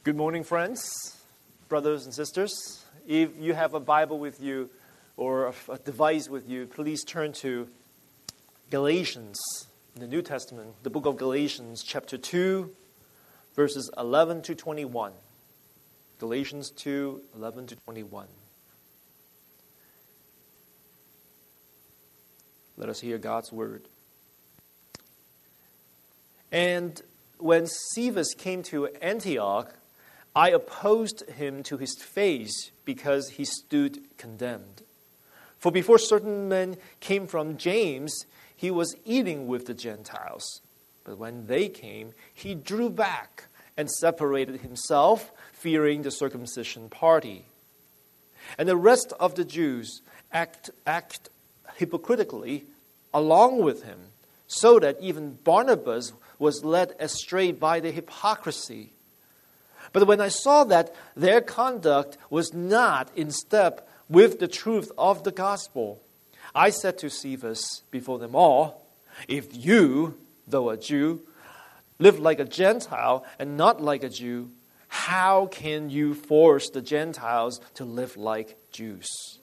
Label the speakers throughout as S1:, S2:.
S1: Good morning, friends, brothers and sisters. If you have a Bible with you or a device with you, please turn to Galatians, in the New Testament, the book of Galatians, chapter 2, verses 11 to 21. Galatians 2, 11 to 21. Let us hear God's word. And when Cephas came to Antioch, I opposed him to his face because he stood condemned. For before certain men came from James, he was eating with the Gentiles. But when they came, he drew back and separated himself, fearing the circumcision party. And the rest of the Jews act hypocritically along with him, so that even Barnabas was led astray by the hypocrisy. But when I saw that their conduct was not in step with the truth of the gospel, I said to Cephas before them all, if you, though a Jew, live like a Gentile and not like a Jew, how can you force the Gentiles to live like Jews?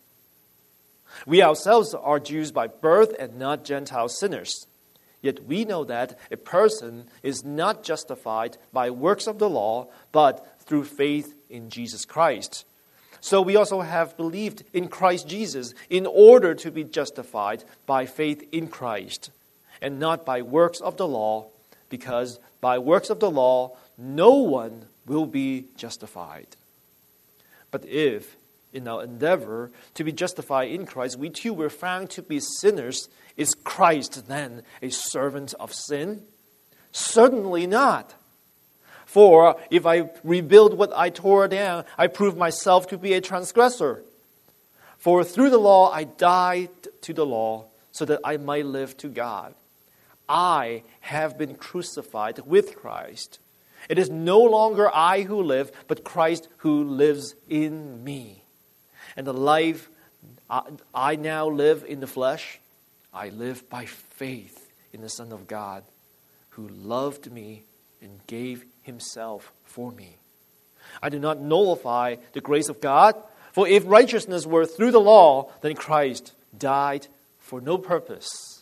S1: We ourselves are Jews by birth and not Gentile sinners. Yet we know that a person is not justified by works of the law, but through faith in Jesus Christ. So we also have believed in Christ Jesus in order to be justified by faith in Christ, and not by works of the law, because by works of the law no one will be justified. But if, in our endeavor to be justified in Christ, we too were found to be sinners, is Christ then a servant of sin? Certainly not. For if I rebuild what I tore down, I prove myself to be a transgressor. For through the law I died to the law, so that I might live to God. I have been crucified with Christ. It is no longer I who live, but Christ who lives in me. And the life I now live in the flesh, I live by faith in the Son of God, who loved me and gave himself for me. I do not nullify the grace of God, for if righteousness were through the law, then Christ died for no purpose.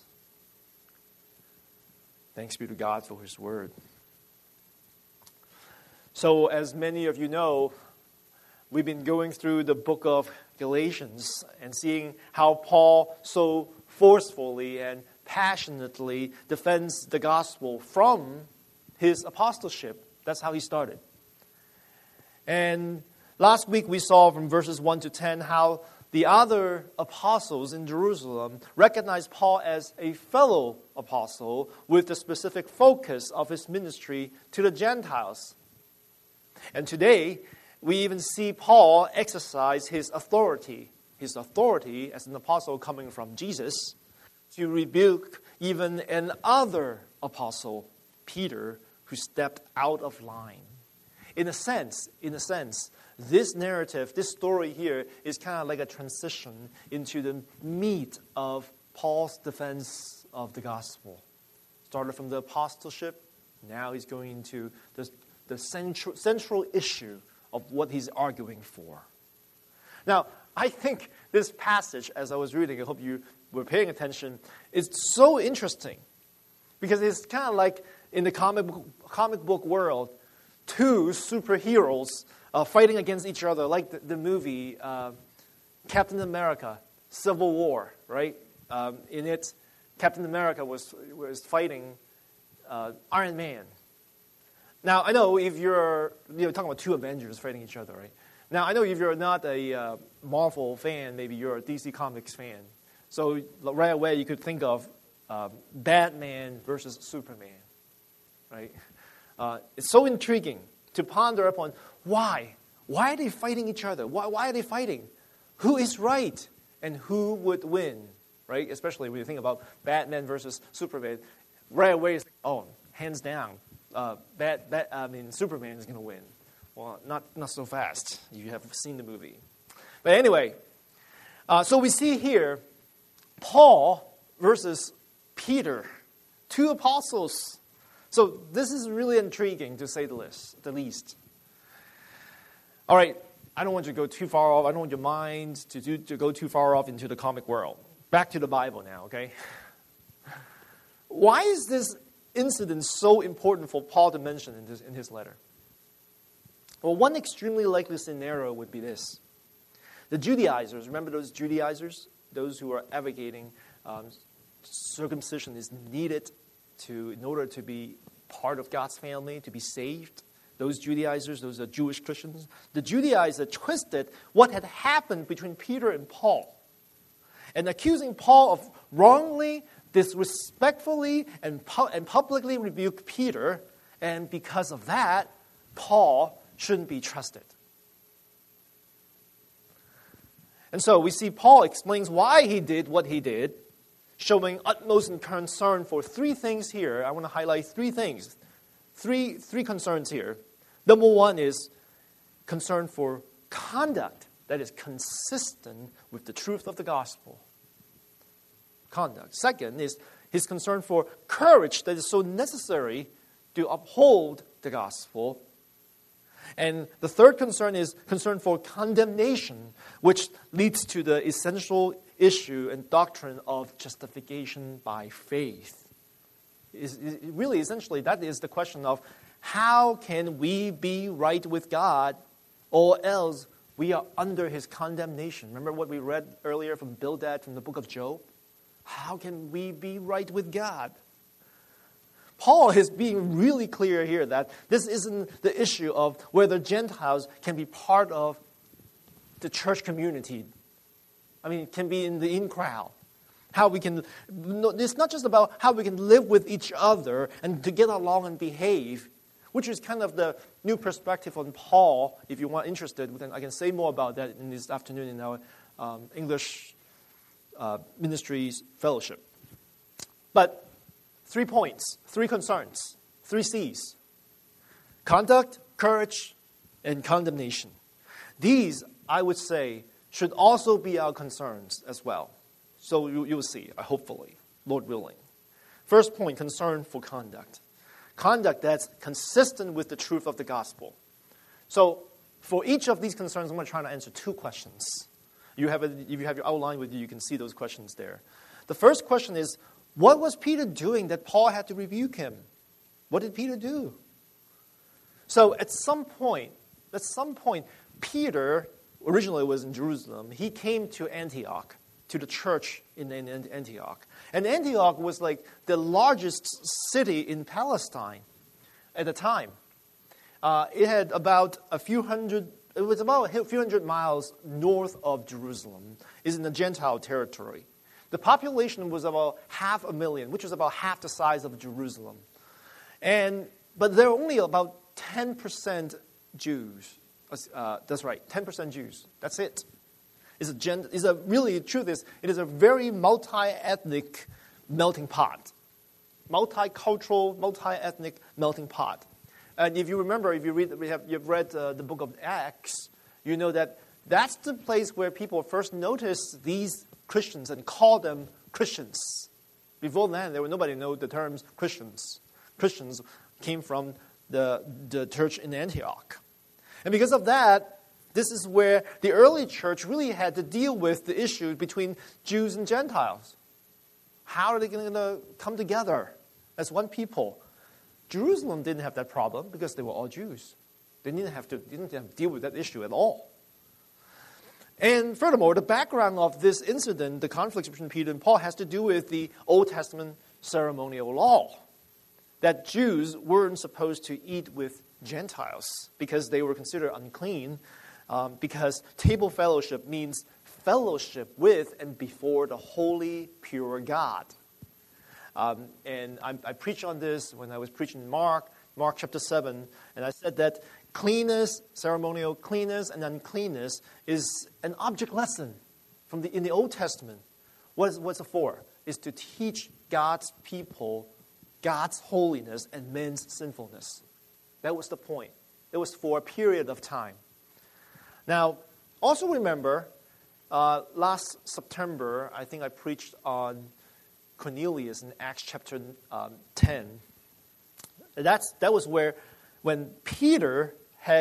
S1: Thanks be to God for his word. So, as many of you know, we've been going through the book of Galatians and seeing how Paul so forcefully and passionately defends the gospel from his apostleship. That's how he started. And last week we saw from verses 1 to 10 how the other apostles in Jerusalem recognized Paul as a fellow apostle with the specific focus of his ministry to the Gentiles. And today, we even see Paul exercise his authority as an apostle coming from Jesus, to rebuke even another apostle, Peter, who stepped out of line. In a sense, this narrative, this story here is kind of like a transition into the meat of Paul's defense of the gospel. Started from the apostleship, now he's going into the central issue of what he's arguing for. Now, I think this passage, as I was reading, I hope you were paying attention, is so interesting because it's kind of like in the comic book world, two superheroes fighting against each other, like the movie Captain America, Civil War, right? In it, Captain America was fighting Iron Man. Now, I know if you're talking about two Avengers fighting each other, right? Now, I know if you're not a Marvel fan, maybe you're a DC Comics fan. So right away, you could think of Batman versus Superman, right? It's so intriguing to ponder upon why. Why are they fighting each other? Why are they fighting? Who is right and who would win, right? Especially when you think about Batman versus Superman. Right away, it's like, oh, hands down. Superman is going to win. Well, not so fast. You have seen the movie. But anyway, so we see here Paul versus Peter, two apostles. So this is really intriguing, to say the least. All right, I don't want you to go too far off. I don't want your mind to go too far off into the comic world. Back to the Bible now, okay? Why is this incident so important for Paul to mention in his letter? Well, one extremely likely scenario would be this. The Judaizers, remember those Judaizers? Those who are advocating circumcision is needed in order to be part of God's family, to be saved. Those Judaizers, those are Jewish Christians. The Judaizers twisted what had happened between Peter and Paul, and accusing Paul of wrongly, disrespectfully, and publicly rebuke Peter, and because of that, Paul shouldn't be trusted. And so we see Paul explains why he did what he did, showing utmost concern for three things here. I want to highlight three things, three concerns here. Number one is concern for conduct that is consistent with the truth of the gospel. Conduct. Second is his concern for courage that is so necessary to uphold the gospel. And the third concern is concern for condemnation, which leads to the essential issue and doctrine of justification by faith. Really, essentially, that is the question of how can we be right with God, or else we are under his condemnation. Remember what we read earlier from Bildad from the book of Job? How can we be right with God? Paul is being really clear here that this isn't the issue of whether Gentiles can be part of the church community. I mean, can be in the in-crowd. How we can, it's not just about how we can live with each other and to get along and behave, which is kind of the new perspective on Paul. If you are interested, then I can say more about that in this afternoon in our English ministries fellowship. But 3 points, 3 concerns, 3 C's. Conduct, courage, and condemnation. These, I would say, should also be our concerns as well. So you will see, hopefully, Lord willing. First point, concern for conduct. Conduct that's consistent with the truth of the gospel. So for each of these concerns, I'm going to try to answer 2 questions. If you have your outline with you, you can see those questions there. The first question is, what was Peter doing that Paul had to rebuke him? What did Peter do? So at some point, Peter originally was in Jerusalem. He came to Antioch, to the church in Antioch. And Antioch was like the largest city in Palestine at the time. It had about a few hundred miles north of Jerusalem. It's in the Gentile territory. The population was about 500,000, which is about half the size of Jerusalem. But there were only about 10% Jews. That's right, 10% Jews. That's it. The truth is, it is a very multi-ethnic melting pot. Multicultural, multi-ethnic melting pot. And if you remember, you've read the book of Acts, you know that that's the place where people first noticed these Christians and called them Christians. Before then, nobody knew the terms Christians. Christians came from the church in Antioch. And because of that, this is where the early church really had to deal with the issue between Jews and Gentiles. How are they going to come together as one people? Jerusalem didn't have that problem because they were all Jews. They didn't have to deal with that issue at all. And furthermore, the background of this incident, the conflict between Peter and Paul, has to do with the Old Testament ceremonial law. That Jews weren't supposed to eat with Gentiles because they were considered unclean, because table fellowship means fellowship with and before the holy, pure God. And I preached on this when I was preaching in Mark chapter 7, and I said that cleanness, ceremonial cleanness and uncleanness is an object lesson in the Old Testament. What's it for? It's to teach God's people God's holiness and men's sinfulness. That was the point. It was for a period of time. Now, also remember, last September, I think I preached on Cornelius in Acts chapter 10. That was when Peter had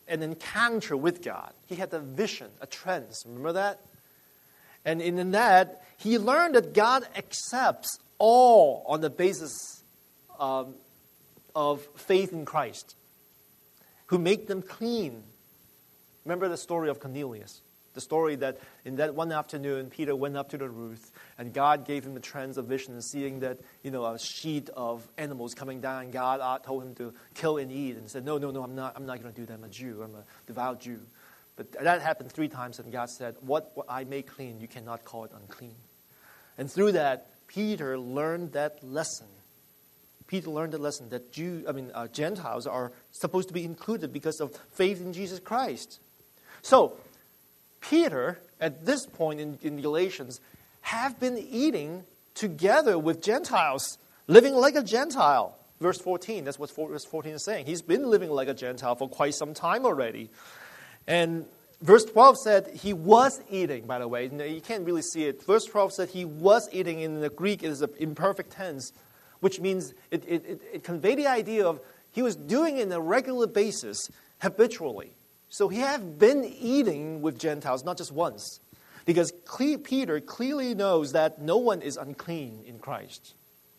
S1: an encounter with God. He had a vision, a trance. Remember that? And in that, he learned that God accepts all on the basis of faith in Christ, who make them clean. Remember the story of Cornelius? The story that in that one afternoon, Peter went up to the roof, and God gave him a trance of vision, seeing that, a sheet of animals coming down. And God told him to kill and eat, and said, No, I'm not going to do that. I'm a Jew. I'm a devout Jew. But that happened 3 times, and God said, what I make clean, you cannot call it unclean. And through that, Peter learned that lesson. Peter learned the lesson that Gentiles are supposed to be included because of faith in Jesus Christ. So, Peter, at this point in Galatians, have been eating together with Gentiles, living like a Gentile. Verse 14, that's what verse 14 is saying. He's been living like a Gentile for quite some time already. And verse 12 said he was eating, by the way. You can't really see it. Verse 12 said he was eating. In the Greek, it is an imperfect tense, which means it conveyed the idea of he was doing it on a regular basis, habitually. So he had been eating with Gentiles, not just once. Because Peter clearly knows that no one is unclean in Christ.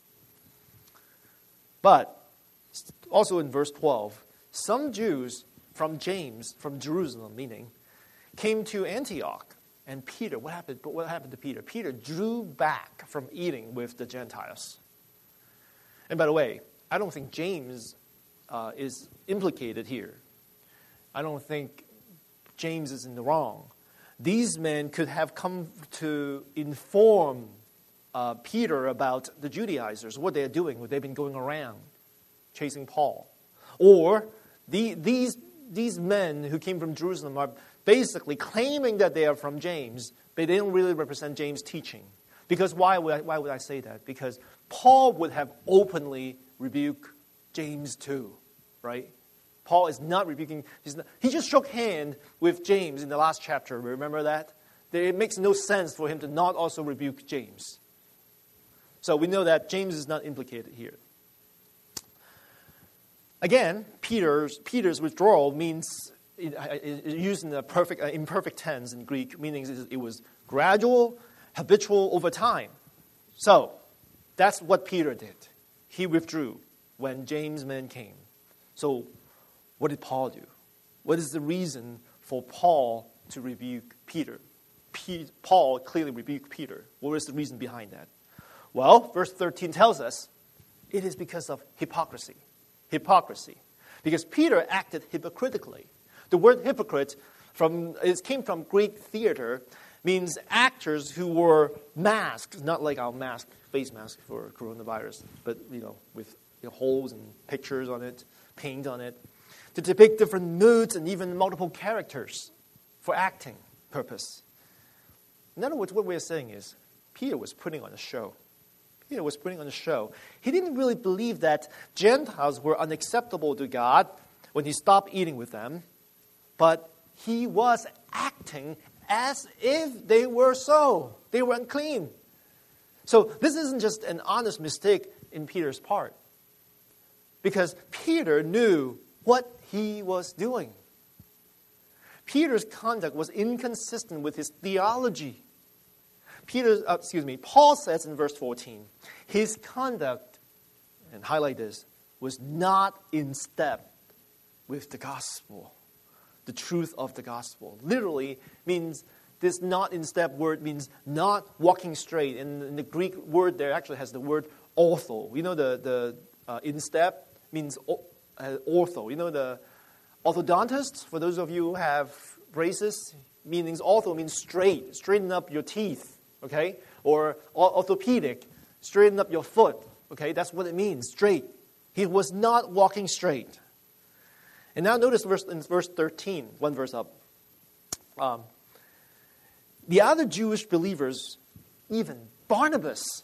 S1: But, also in verse 12, some Jews from Jerusalem, came to Antioch. And Peter, what happened to Peter? Peter drew back from eating with the Gentiles. And by the way, I don't think James is implicated here. I don't think James is in the wrong. These men could have come to inform Peter about the Judaizers, what they're doing, what they've been going around, chasing Paul. Or these men who came from Jerusalem are basically claiming that they are from James, but they don't really represent James' teaching. Because why would I say that? Because Paul would have openly rebuked James too, right? Paul is not rebuking. He just shook hand with James in the last chapter. Remember that? It makes no sense for him to not also rebuke James. So we know that James is not implicated here. Again, Peter's withdrawal means, used in the imperfect tense in Greek, meaning it was gradual, habitual over time. So that's what Peter did. He withdrew when James' men came. So what did Paul do? What is the reason for Paul to rebuke Peter? Paul clearly rebuked Peter. What is the reason behind that? Well, verse 13 tells us it is because of hypocrisy. Hypocrisy. Because Peter acted hypocritically. The word hypocrite came from Greek theater, means actors who wore masks, not like our mask, face mask for coronavirus, but with holes and pictures on it, paint on it, to depict different moods and even multiple characters for acting purpose. In other words, what we're saying is Peter was putting on a show. Peter was putting on a show. He didn't really believe that Gentiles were unacceptable to God when he stopped eating with them, but he was acting as if they were so. They were unclean. So this isn't just an honest mistake in Peter's part, because Peter knew what he was doing. Peter's conduct was inconsistent with his theology. Paul says in verse 14, his conduct, and highlight this, was not in step with the gospel, the truth of the gospel. Literally means this not in step word means not walking straight. And the Greek word there actually has the word ortho. The in step means ortho. The orthodontist, for those of you who have braces, meanings ortho means straight, straighten up your teeth. Okay? Or orthopedic, straighten up your foot. Okay? That's what it means, straight. He was not walking straight. And now notice in verse 13, one verse up. The other Jewish believers, even Barnabas,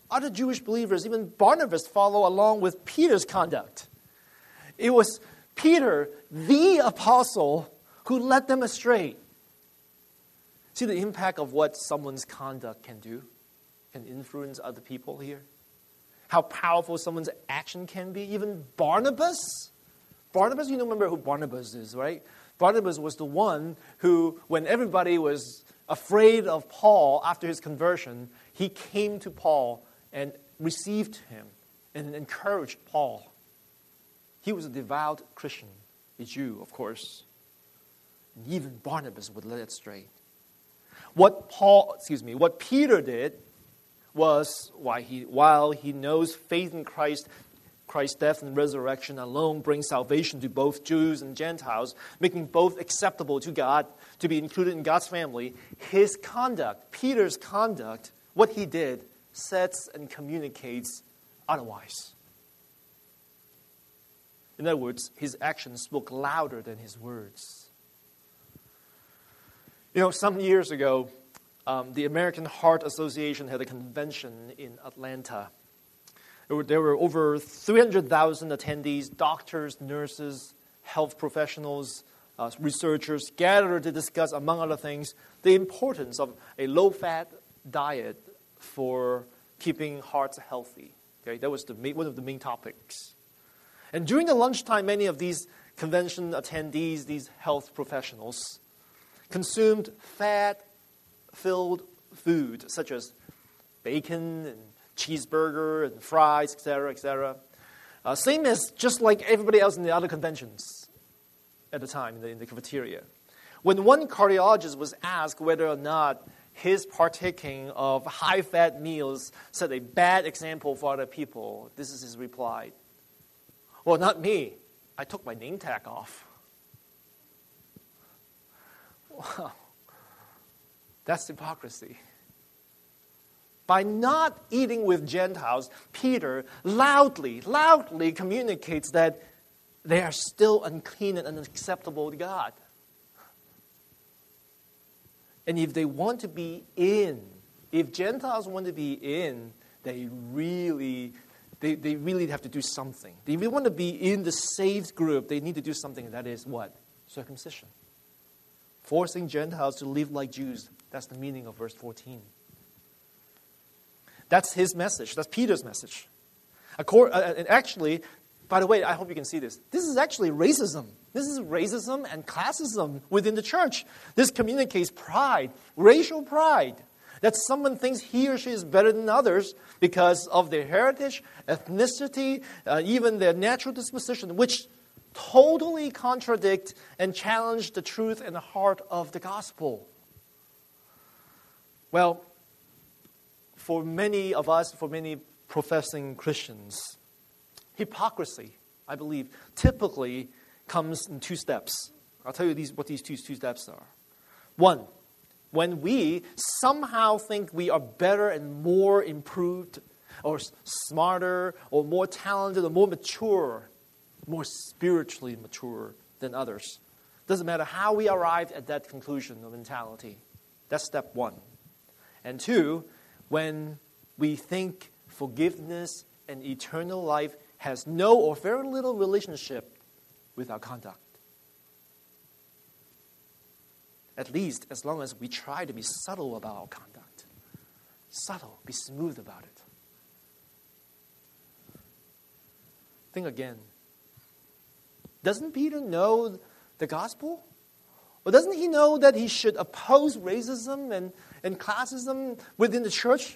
S1: follow along with Peter's conduct. It was Peter, the apostle, who led them astray. See the impact of what someone's conduct can do, can influence other people here? How powerful someone's action can be. Even Barnabas Barnabas, you know, remember who Barnabas is, right? Barnabas was the one who, when everybody was afraid of Paul after his conversion, he came to Paul and received him and encouraged Paul. He was a devout Christian, a Jew, of course. And even Barnabas would let it stray. What Peter did was, while he knows faith in Christ's death and resurrection alone brings salvation to both Jews and Gentiles, making both acceptable to God, to be included in God's family, his conduct, Peter's conduct, what he did, sets and communicates otherwise. In other words, his actions spoke louder than his words. You know, some years ago, the American Heart Association had a convention in Atlanta. There were over 300,000 attendees, doctors, nurses, health professionals, researchers gathered to discuss, among other things, the importance of a low-fat diet for keeping hearts healthy. Okay, that was one of the main topics. And during the lunchtime, many of these convention attendees, these health professionals, consumed fat-filled food such as bacon and cheeseburger and fries, etc., etc. Same as just like everybody else in the other conventions at the time in the cafeteria. When one cardiologist was asked whether or not his partaking of high-fat meals set a bad example for other people, this is his reply. Well, not me. I took my name tag off. Wow. That's hypocrisy. By not eating with Gentiles, Peter loudly communicates that they are still unclean and unacceptable to God. And if they want to be in, if Gentiles want to be in, they really have to do something. If they want to be in the saved group, they need to do something, and that is what? Circumcision. Forcing Gentiles to live like Jews. That's the meaning of verse 14. That's his message. That's Peter's message. And actually, by the way, I hope you can see this. This is actually racism. This is racism and classism within the church. This communicates pride, racial pride, that someone thinks he or she is better than others because of their heritage, ethnicity, even their natural disposition, which totally contradict and challenge the truth and the heart of the gospel. Well, for many of us, for many professing Christians, hypocrisy, I believe, typically comes in two steps. I'll tell you what these two steps are. One, when we somehow think we are better and more improved or smarter or more talented or more mature, more spiritually mature than others. Doesn't matter how we arrived at that conclusion or mentality. That's step one. And two, when we think forgiveness and eternal life has no or very little relationship with our conduct. At least as long as we try to be subtle about our conduct. Subtle, be smooth about it. Think again. Doesn't Peter know the gospel? Or doesn't he know that he should oppose racism and classism within the church?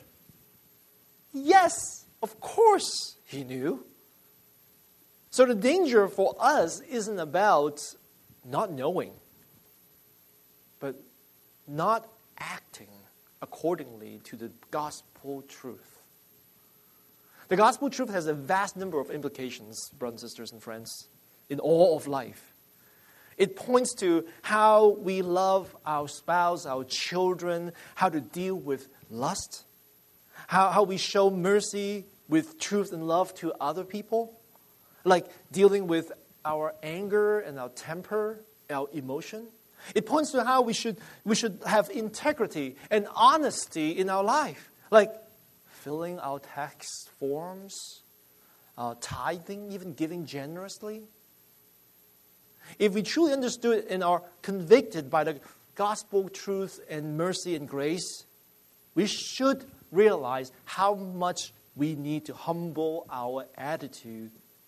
S1: Yes, of course he knew. So the danger for us isn't about not knowing, but not acting accordingly to the gospel truth. The gospel truth has a vast number of implications, brothers and sisters and friends, in all of life. It points to how we love our spouse, our children, how to deal with lust, how we show mercy with truth and love to other people, like dealing with our anger and our temper, our emotion. It points to how we should have integrity and honesty in our life, like filling our tax forms, tithing, even giving generously. If we truly understood and are convicted by the gospel truth and mercy and grace, we should realize how much we need to humble our attitude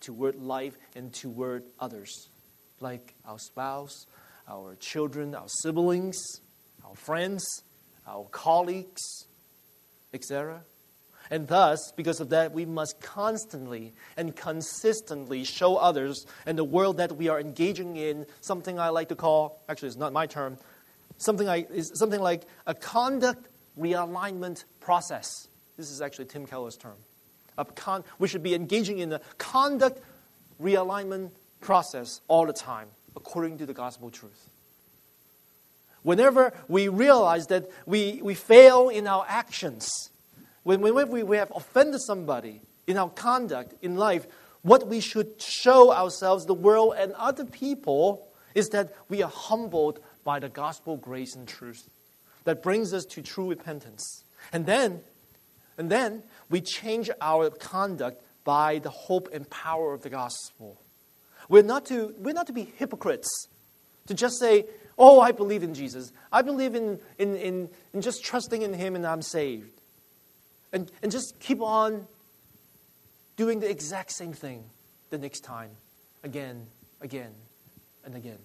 S1: toward life and toward others, like our spouse, our children, our siblings, our friends, our colleagues, etc. And thus, because of that, we must constantly and consistently show others and the world that we are engaging in something I like to call, actually it's not my term, something like a conduct realignment process. This is actually Tim Keller's term. We should be engaging in a conduct realignment process all the time, according to the gospel truth. Whenever we realize that we fail in our actions, whenever we have offended somebody in our conduct in life, what we should show ourselves, the world, and other people is that we are humbled by the gospel grace and truth that brings us to true repentance. And then we change our conduct by the hope and power of the gospel. We're not to be hypocrites, to just say, oh, I believe in Jesus. I believe in just trusting in Him and I'm saved. And just keep on doing the exact same thing the next time, again, and again.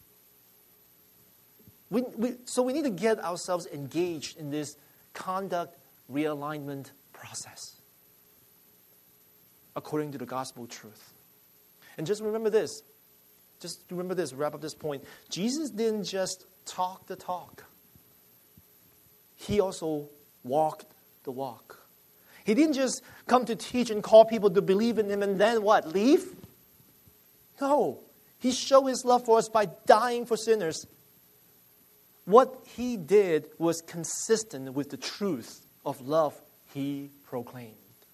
S1: So we need to get ourselves engaged in this conduct realignment process according to the gospel truth. And just remember this. Wrap up this point. Jesus didn't just talk the talk. He also walked the walk. He didn't just come to teach and call people to believe in Him and then what? Leave? No. He showed His love for us by dying for sinners. What He did was consistent with the truth of love He proclaimed.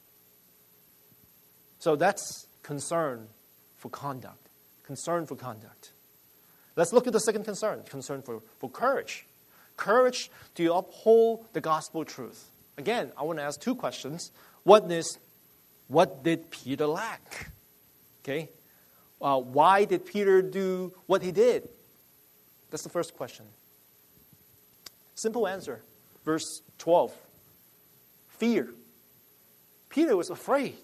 S1: So that's concern for conduct. Concern for conduct. Let's look at the second concern. Concern for courage. Courage to uphold the gospel truth. Again, I want to ask two questions. What did Peter lack? Okay. Why did Peter do what he did? That's the first question. Simple answer. Verse 12. Fear. Peter was afraid.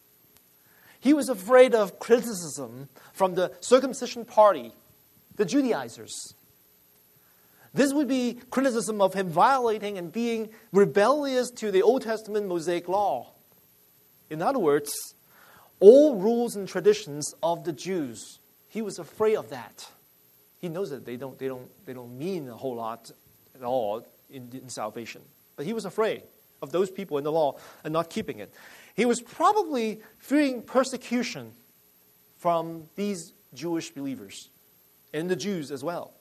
S1: He was afraid of criticism from the circumcision party, the Judaizers. This would be criticism of him violating and being rebellious to the Old Testament Mosaic law. In other words, all rules and traditions of the Jews. He was afraid of that. He knows that they don't mean a whole lot at all in salvation. But he was afraid of those people in the law and not keeping it. He was probably fearing persecution from these Jewish believers and the Jews as well.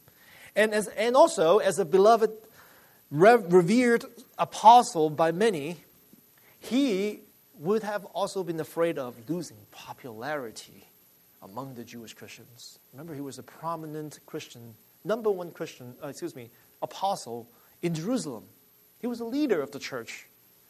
S1: And also, as a beloved, revered apostle by many, he would have also been afraid of losing popularity among the Jewish Christians. Remember, he was a prominent Christian, number one apostle in Jerusalem. He was a leader of the church.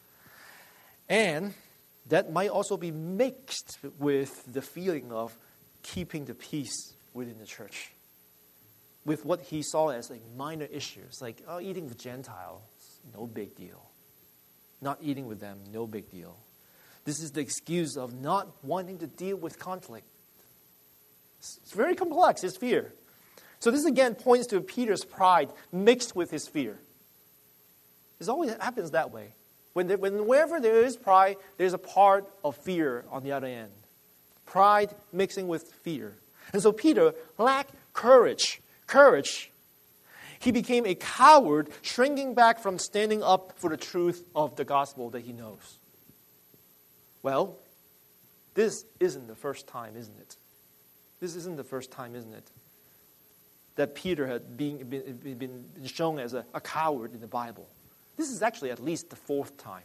S1: And that might also be mixed with the feeling of keeping the peace within the church, with what he saw as like minor issues, like eating with Gentiles, no big deal. Not eating with them, no big deal. This is the excuse of not wanting to deal with conflict. It's very complex, his fear. So this again points to Peter's pride mixed with his fear. It always happens that way. Wherever there is pride, there's a part of fear on the other end. Pride mixing with fear. And so Peter lacked courage. He became a coward, shrinking back from standing up for the truth of the gospel that he knows. Well, this isn't the first time, isn't it? This isn't the first time, isn't it, that Peter had been shown as a coward in the Bible. This is actually at least the fourth time.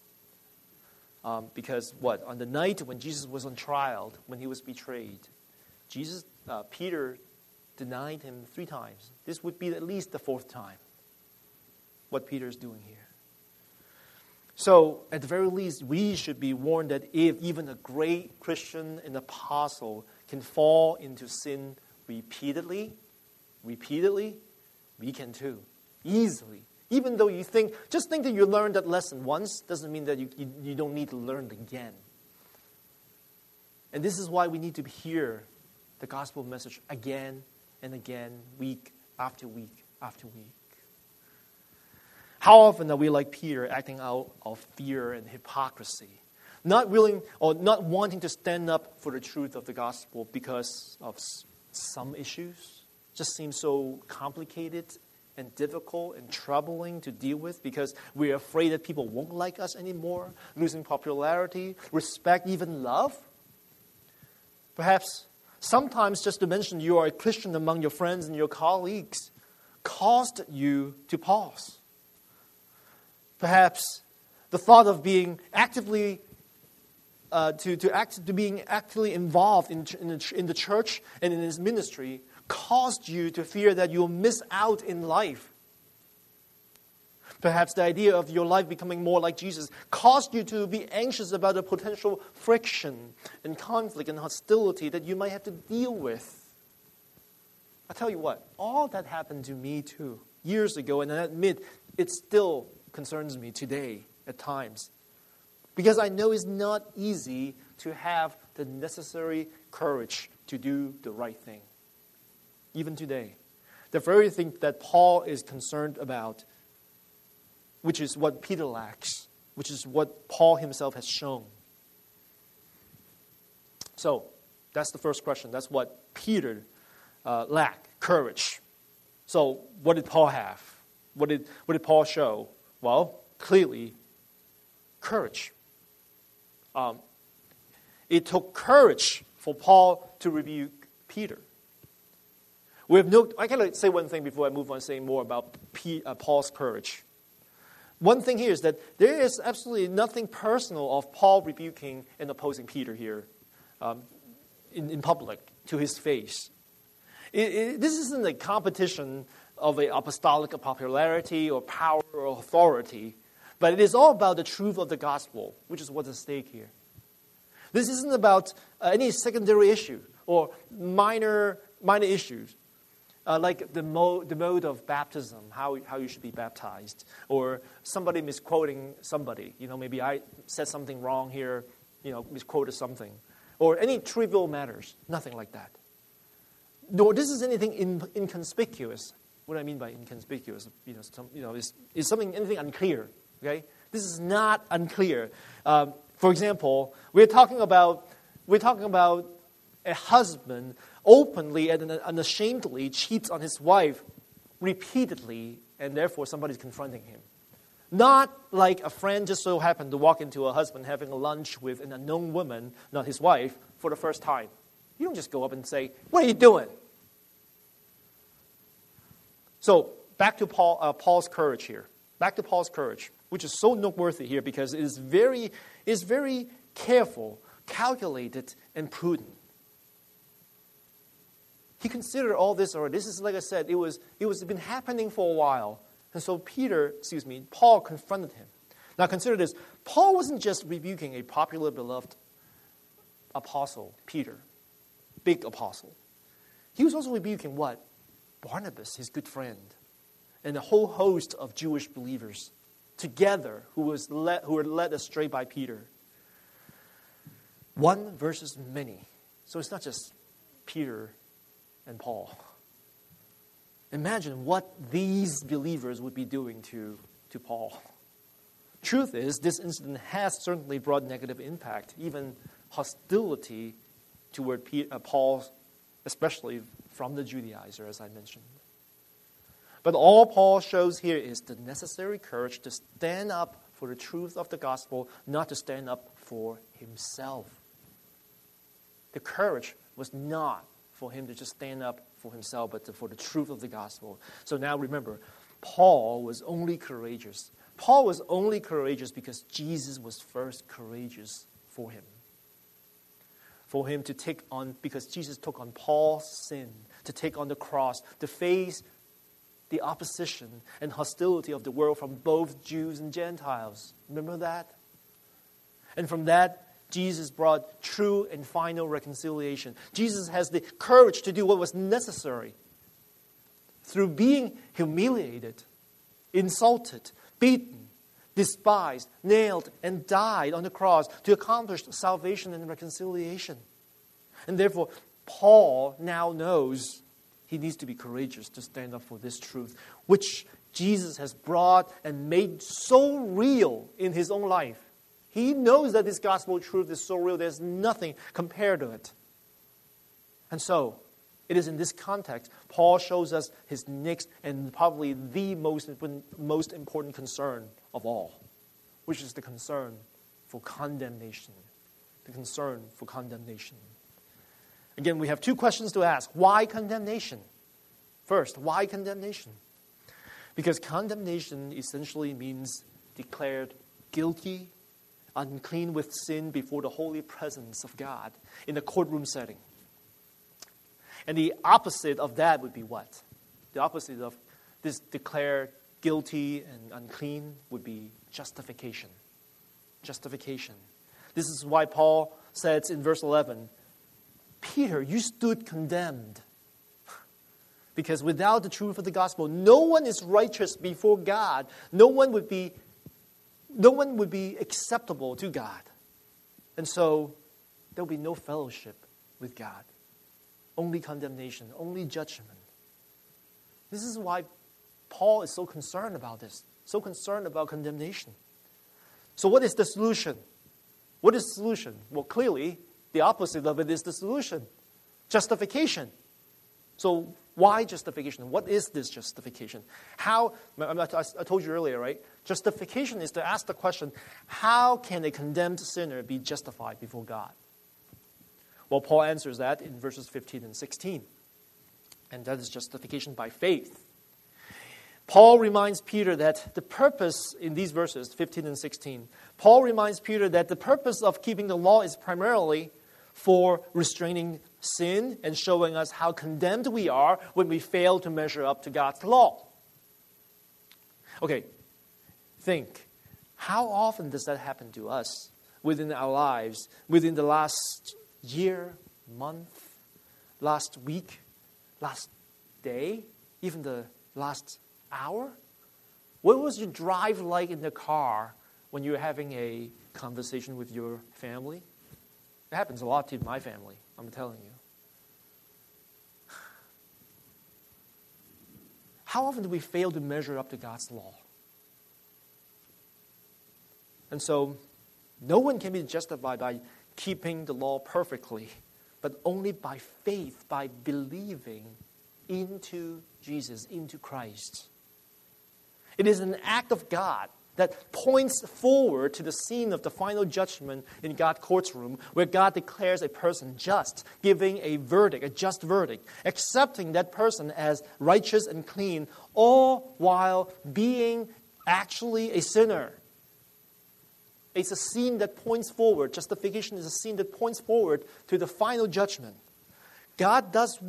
S1: Because on the night when Jesus was on trial, when he was betrayed, Peter denied him 3 times. This would be at least the 4th time, what Peter is doing here. So, at the very least, we should be warned that if even a great Christian and apostle can fall into sin repeatedly, we can too, easily. Even though just think that you learned that lesson once, doesn't mean that you don't need to learn it again. And this is why we need to hear the gospel message again and again, week after week after week. How often are we like Peter, acting out of fear and hypocrisy, not willing or not wanting to stand up for the truth of the gospel because of some issues? Just seems so complicated and difficult and troubling to deal with because we're afraid that people won't like us anymore, losing popularity, respect, even love. Perhaps sometimes just to mention you are a Christian among your friends and your colleagues caused you to pause. Perhaps the thought of being actively being actively involved in the church and in his ministry caused you to fear that you'll miss out in life. Perhaps the idea of your life becoming more like Jesus caused you to be anxious about the potential friction and conflict and hostility that you might have to deal with. I tell you what, all that happened to me too, years ago, and I admit it still concerns me today at times. Because I know it's not easy to have the necessary courage to do the right thing. Even today. The very thing that Paul is concerned about, which is what Peter lacks, which is what Paul himself has shown. So, that's the first question. That's what Peter lacked, courage. So, what did Paul have? What did Paul show? Well, clearly, courage. It took courage for Paul to rebuke Peter. I can say one thing before I move on saying more about Paul's courage. One thing here is that there is absolutely nothing personal of Paul rebuking and opposing Peter here in public to his face. This isn't a competition of an apostolic popularity or power or authority, but it is all about the truth of the gospel, which is what's at stake here. This isn't about any secondary issue or minor issues. Like the mode of baptism, how you should be baptized, or somebody misquoting somebody. Maybe I said something wrong here, misquoted something, or any trivial matters. Nothing like that. No, this is anything inconspicuous. What I mean by inconspicuous, is something anything unclear. Okay, this is not unclear. For example, we're talking about a husband openly and unashamedly cheats on his wife repeatedly, and therefore somebody's confronting him. Not like a friend just so happened to walk into a husband having a lunch with an unknown woman, not his wife, for the first time. You don't just go up and say, "What are you doing?" So back to Paul's courage here. Back to Paul's courage, which is so noteworthy here because it is very careful, calculated, and prudent. He considered all this already. This is, like I said, it was been happening for a while. And so Paul confronted him. Now consider this. Paul wasn't just rebuking a popular, beloved apostle, Peter, big apostle. He was also rebuking what? Barnabas, his good friend, and a whole host of Jewish believers together who were led astray by Peter. One versus many. So it's not just Peter and Paul. Imagine what these believers would be doing to Paul. Truth is, this incident has certainly brought negative impact, even hostility toward Paul, especially from the Judaizer, as I mentioned. But all Paul shows here is the necessary courage to stand up for the truth of the gospel, not to stand up for himself. The courage was not for him to just stand up for himself, but for the truth of the gospel. So now remember, Paul was only courageous. Paul was only courageous because Jesus was first courageous for him. For him to take on, because Jesus took on Paul's sin, to take on the cross, to face the opposition and hostility of the world from both Jews and Gentiles. Remember that? And from that, Jesus brought true and final reconciliation. Jesus has the courage to do what was necessary through being humiliated, insulted, beaten, despised, nailed, and died on the cross to accomplish salvation and reconciliation. And therefore, Paul now knows he needs to be courageous to stand up for this truth, which Jesus has brought and made so real in his own life. He knows that this gospel truth is so real, there's nothing compared to it. And so, it is in this context, Paul shows us his next and probably the most important concern of all, which is the concern for condemnation. The concern for condemnation. Again, we have two questions to ask. Why condemnation? First, why condemnation? Because condemnation essentially means declared guilty, unclean with sin before the holy presence of God in a courtroom setting. And the opposite of that would be what? The opposite of this declared guilty and unclean would be justification. Justification. This is why Paul says in verse 11, Peter, you stood condemned. Because without the truth of the gospel, no one is righteous before God. No one would be acceptable to God. And so there will be no fellowship with God. Only condemnation, only judgment. This is why Paul is so concerned about this, so concerned about condemnation. So what is the solution? What is the solution? Well, clearly, the opposite of it is the solution. Justification. So why justification? What is this justification? How, I told you earlier, right? Justification is to ask the question, how can a condemned sinner be justified before God? Well, Paul answers that in verses 15 and 16. And that is justification by faith. Paul reminds Peter that the purpose in these verses, 15 and 16, Paul reminds Peter that the purpose of keeping the law is primarily for restraining sin and showing us how condemned we are when we fail to measure up to God's law. Okay, think. How often does that happen to us within our lives, within the last year, month, last week, last day, even the last hour? What was your drive like in the car when you were having a conversation with your family? It happens a lot to my family, I'm telling you. How often do we fail to measure up to God's law? And so, no one can be justified by keeping the law perfectly, but only by faith, by believing into Jesus, into Christ. It is an act of God that points forward to the scene of the final judgment in God's courtroom, where God declares a person just, giving a verdict, a just verdict, accepting that person as righteous and clean, all while being actually a sinner. It's a scene that points forward. Justification is a scene that points forward to the final judgment. God does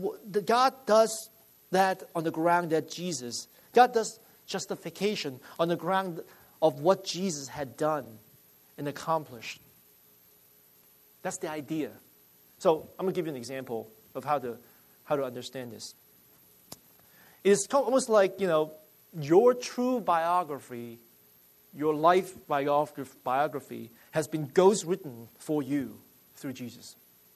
S1: that on the ground that God does justification on the ground of what Jesus had done and accomplished. That's the idea. So I'm going to give you an example of how to understand this. It's almost like, your true biography, your life biography has been ghostwritten for you through Jesus.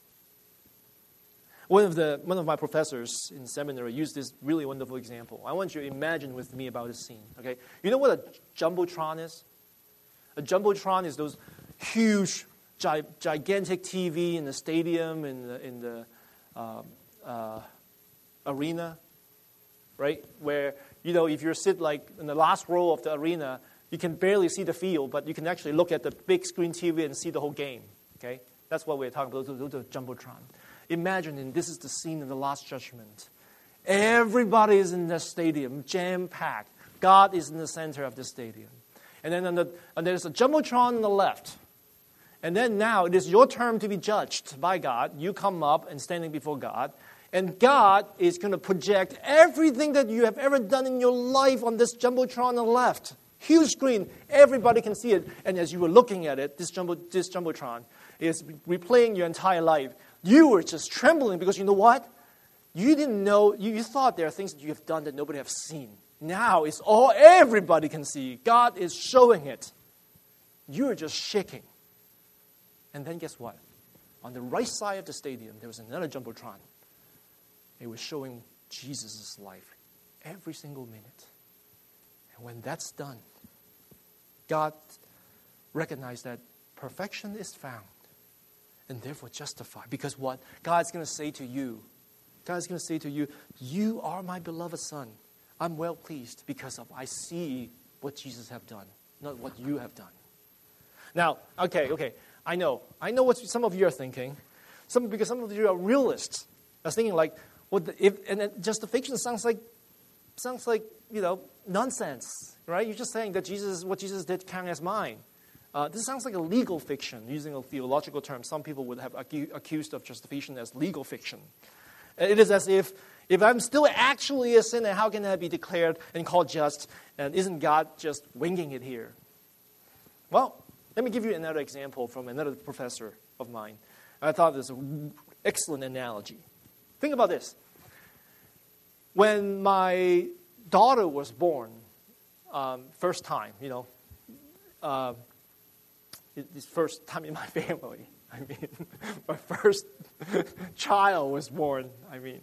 S1: One of my professors in seminary used this really wonderful example. I want you to imagine with me about this scene. Okay, you know what a jumbotron is? A jumbotron is those huge, gigantic TV in the stadium, in the arena, right? Where if you sit like in the last row of the arena, you can barely see the field, but you can actually look at the big screen TV and see the whole game. Okay, that's what we're talking about. The jumbotron. Imagine, this is the scene of the Last Judgment. Everybody is in the stadium, jam-packed. God is in the center of the stadium. And then there's a jumbotron on the left. And then now it is your turn to be judged by God. You come up and standing before God. And God is going to project everything that you have ever done in your life on this jumbotron on the left. Huge screen. Everybody can see it. And as you were looking at it, this jumbotron is replaying your entire life. You were just trembling because you know what? You didn't know, you thought there are things that you have done that nobody has seen. Now it's everybody can see. God is showing it. You are just shaking. And then guess what? on the right side of the stadium, there was another Jumbotron. It was showing Jesus' life every single minute. And when that's done, God recognized that perfection is found and therefore justified. Because what? God's going to say to you, God's going to say to you, you are my beloved son. I'm well pleased because of I see what Jesus have done, not what you have done. Now, okay, I know what some of you are thinking. Because some of you are realists. I was thinking like, justification sounds like nonsense, right? You're just saying that what Jesus did count as mine. This sounds like a legal fiction, using a theological term. Some people would have accused of justification as legal fiction. It is as if I'm still actually a sinner, how can I be declared and called just? And isn't God just winging it here? Well, let me give you another example from another professor of mine. I thought this was an excellent analogy. Think about this. When my daughter was born, first time, this first time in my family. I mean, my first child was born. I mean,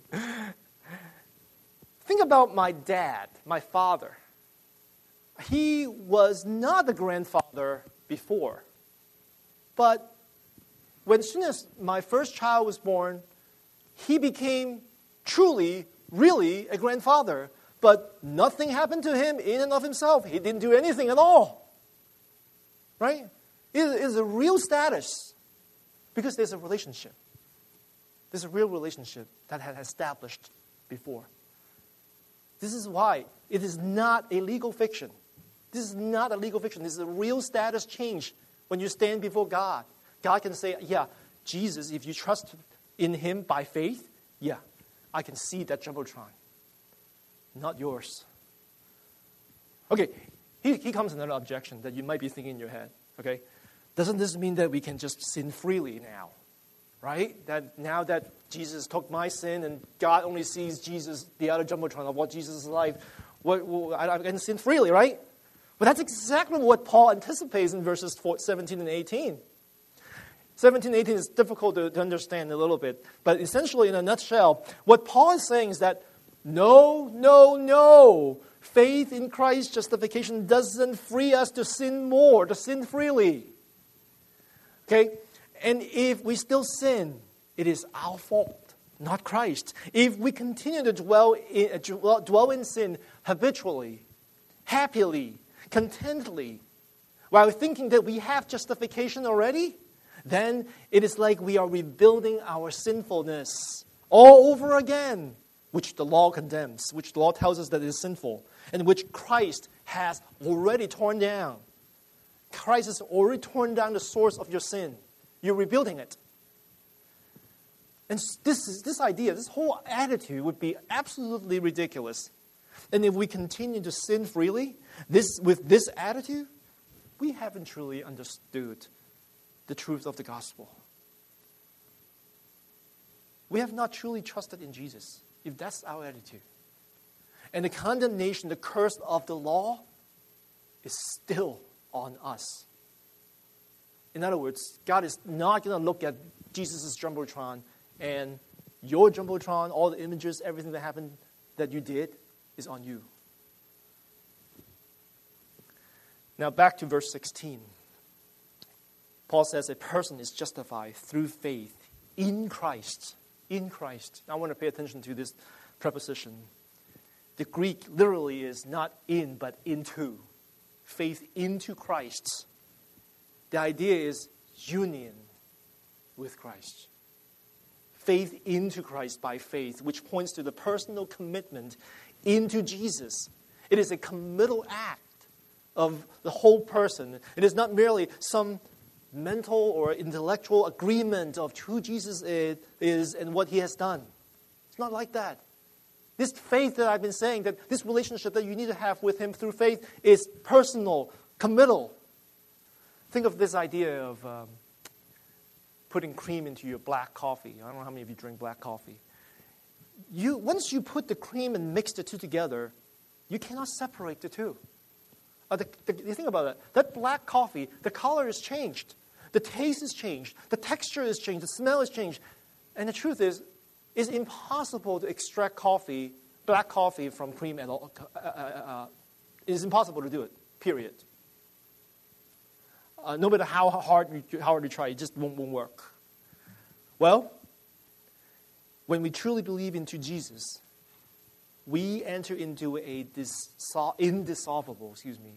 S1: think about my dad, my father. He was not the grandfather before. But as soon as my first child was born, he became truly, really a grandfather. But nothing happened to him in and of himself. He didn't do anything at all. Right? It is a real status. Because there's a relationship. There's a real relationship that had established before. This is why it is not a legal fiction. This is not a legal fiction. This is a real status change when you stand before God. God can say, yeah, Jesus, if you trust in him by faith, yeah, I can see that Jumbotron. Not yours. Okay, here comes another objection that you might be thinking in your head. Okay, doesn't this mean that we can just sin freely now? Right? That now that Jesus took my sin and God only sees Jesus, the other Jumbotron of what Jesus is like, I can sin freely, right? But that's exactly what Paul anticipates in verses 17 and 18. 17 and 18 is difficult to understand a little bit. But essentially, in a nutshell, what Paul is saying is that no. Faith in Christ's justification doesn't free us to sin more, to sin freely. Okay? And if we still sin, it is our fault, not Christ. If we continue to dwell in sin habitually, happily, contently, while thinking that we have justification already, then it is like we are rebuilding our sinfulness all over again, which the law condemns, which the law tells us that it is sinful, and which Christ has already torn down. Christ has already torn down the source of your sin. You're rebuilding it. And this idea, this whole attitude would be absolutely ridiculous. And if we continue to sin freely, with this attitude, we haven't truly understood the truth of the gospel. We have not truly trusted in Jesus, if that's our attitude. And the condemnation, the curse of the law is still on us. In other words, God is not going to look at Jesus' Jumbotron and your Jumbotron, all the images, everything that happened that you did is on you. Now back to verse 16. Paul says a person is justified through faith in Christ. In Christ. I want to pay attention to this preposition. The Greek literally is not in, but into. Faith into Christ. The idea is union with Christ. Faith into Christ by faith, which points to the personal commitment into Jesus. It is a committal act of the whole person. It is not merely some mental or intellectual agreement of who Jesus is and what he has done. It's not like that. This faith that I've been saying, that this relationship that you need to have with him through faith is personal, committal. Think of this idea of putting cream into your black coffee. I don't know how many of you drink black coffee. Once you put the cream and mix the two together, you cannot separate the two. You think about it. That black coffee, the color is changed. The taste is changed. The texture is changed. The smell is changed. And the truth is, it's impossible to extract black coffee from cream at all. It's impossible to do it, period. No matter how hard you try, it just won't work. Well, when we truly believe into Jesus, we enter into a indissoluble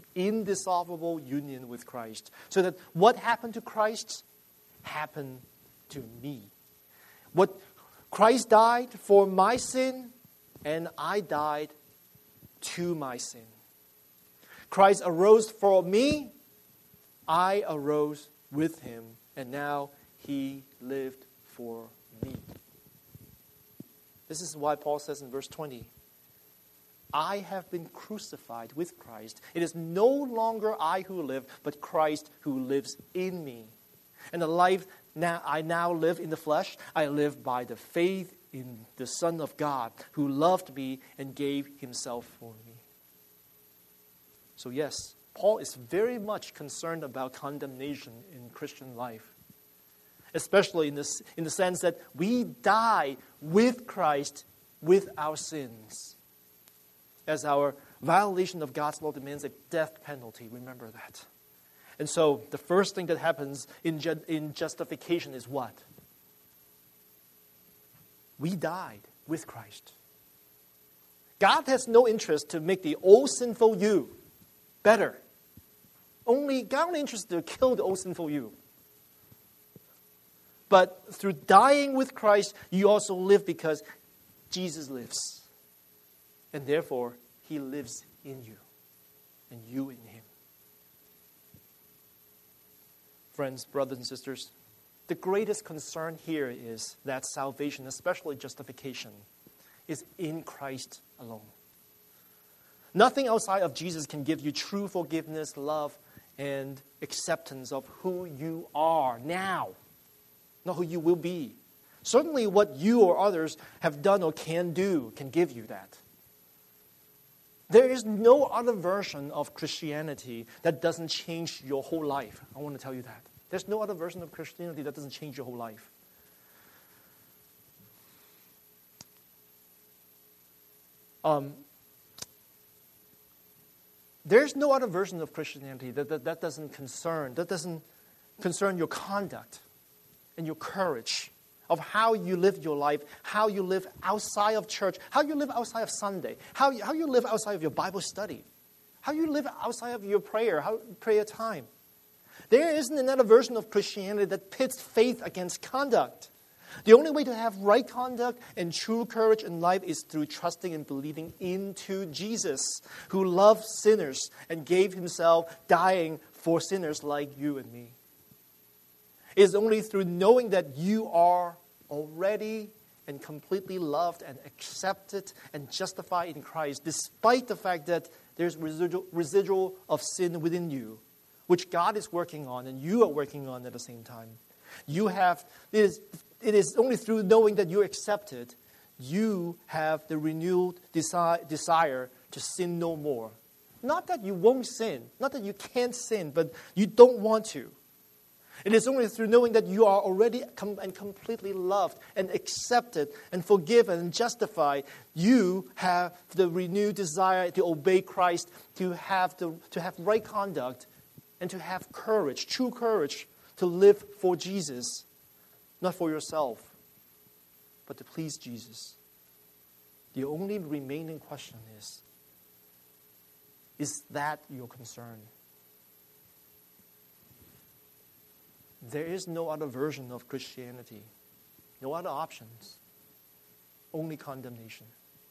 S1: union with Christ. So that what happened to Christ happened to me. What Christ died for my sin, and I died to my sin. Christ arose for me, I arose with him, and now he lived for me. This is why Paul says in verse 20, I have been crucified with Christ. It is no longer I who live, but Christ who lives in me. And the life I now live in the flesh, I live by the faith in the Son of God, who loved me and gave himself for me. So yes, Paul is very much concerned about condemnation in Christian life, especially in the sense that we die with Christ with our sins. As our violation of God's law demands a death penalty, remember that. And so the first thing that happens in justification is what? We died with Christ. God has no interest to make the old sinful you better. God only interested to kill the old sinful you. But through dying with Christ, you also live because Jesus lives. And therefore, he lives in you, and you in him. Friends, brothers and sisters, the greatest concern here is that salvation, especially justification, is in Christ alone. Nothing outside of Jesus can give you true forgiveness, love, and acceptance of who you are now, not who you will be. Certainly what you or others have done or can do can give you that. There is no other version of Christianity that doesn't change your whole life. I want to tell you that. There's no other version of Christianity that doesn't change your whole life. There's no other version of Christianity that doesn't concern your conduct and your courage of how you live your life, how you live outside of church, how you live outside of Sunday, how you live outside of your Bible study, how you live outside of your prayer time. There isn't another version of Christianity that pits faith against conduct. The only way to have right conduct and true courage in life is through trusting and believing into Jesus, who loved sinners and gave himself dying for sinners like you and me. It is only through knowing that you are already and completely loved and accepted and justified in Christ, despite the fact that there's residual of sin within you, which God is working on and you are working on at the same time. It is only through knowing that you're accepted, you have the renewed desire to sin no more. Not that you won't sin, not that you can't sin, but you don't want to. It is only through knowing that you are already and completely loved and accepted and forgiven and justified, you have the renewed desire to obey Christ, to have right conduct, and to have courage, true courage, to live for Jesus, not for yourself, but to please Jesus. The only remaining question is that your concern? There is no other version of Christianity, no other options, only condemnation.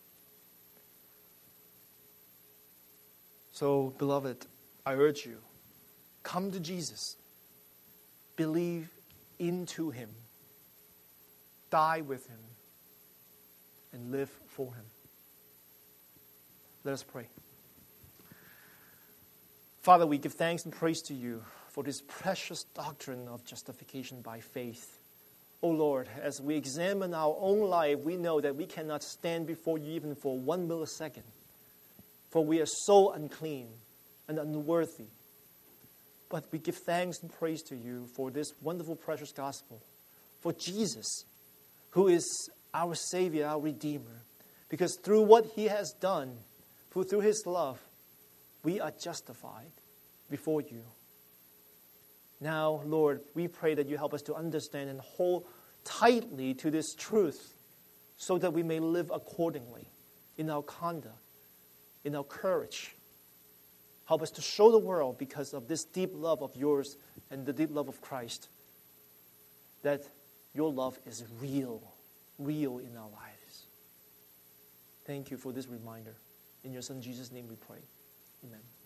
S1: So, beloved, I urge you, come to Jesus, believe into him, die with him, and live for him. Let us pray. Father, we give thanks and praise to you for this precious doctrine of justification by faith. O Lord, as we examine our own life, we know that we cannot stand before you even for 1 millisecond, for we are so unclean and unworthy. But we give thanks and praise to you for this wonderful, precious gospel, for Jesus, who is our Savior, our Redeemer. Because through what he has done, through his love, we are justified before you. Now, Lord, we pray that you help us to understand and hold tightly to this truth so that we may live accordingly in our conduct, in our courage. Help us to show the world, because of this deep love of yours and the deep love of Christ, that your love is real in our lives. Thank you for this reminder. In your Son Jesus' name we pray. Amen.